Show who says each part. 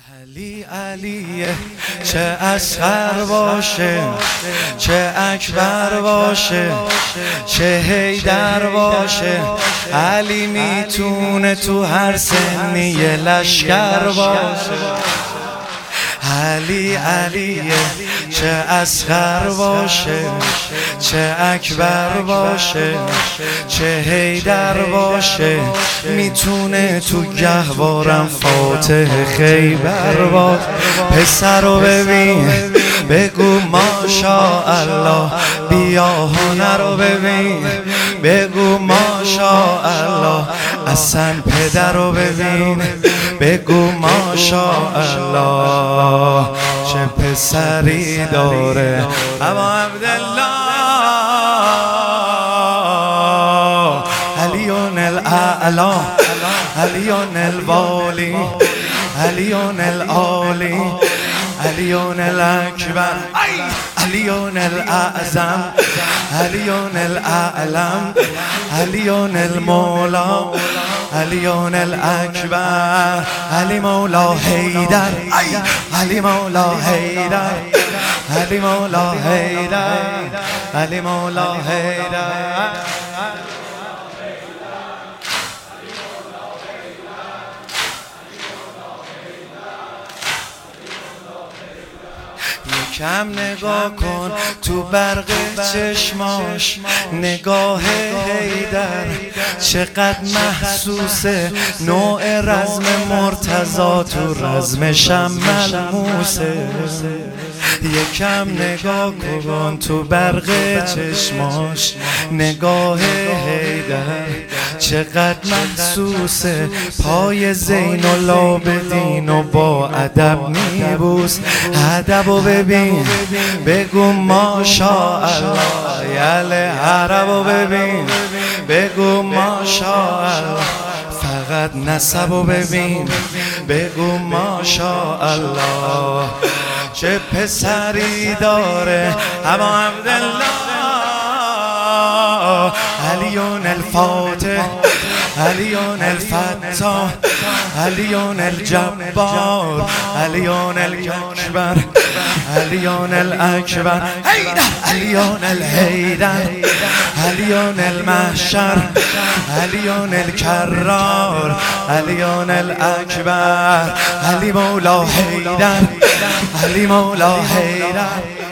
Speaker 1: علی علیه، چه اصغر باشه، چه اکبر باشه، چه حیدر باشه. علی میتونه تو هر سنی لشکر باشه. علی علیه، چه اصغر باشه، چه اکبر باشه، چه حیدر باشه. میتونه تو گهوارم فاتح خیبر باشه. پسر رو ببین بگو ماشاءالله، بیا هنر رو ببین بگو ماشاءالله. اصلا پدر رو ببین بگو ماشاءالله. چه پسری داره ابا عبدالله، علیون الاعلا، علیون الوالی، علیون العالی، علیون الاکبر، علیون الاعظم، علیون الاعلم، علیون المولا، علیون الاکبر. علی مولا حیدر، علی مولا حیدر، علی مولا حیدر، علی مولا حیدر. یکم نگاه کن تو برق چشماش، نگاه حیدر چقدر محسوسه. نوع رزم مرتضی تو رزمشم ملموسه. یکم نگاه کن تو برق چشماش، نگاه حیدر چقدر محسوسه. پای زین العابدین و با ادب میبوس. ادبو ببین بگو ماشاءالله. یله عربو ببین بگو ماشاءالله. فقط نسبو ببین بگو ماشاءالله. چه پسری داره ابا عبدالله. علیون الفاتح، علیون الفتاح، علیون الجبار، علیون الاکبر، علیون الاکبر، علیون الحیدر، علیون المحشر، علیون الکرار، علیون الاکبر. علی مولا حیدر، علی مولا حیدر.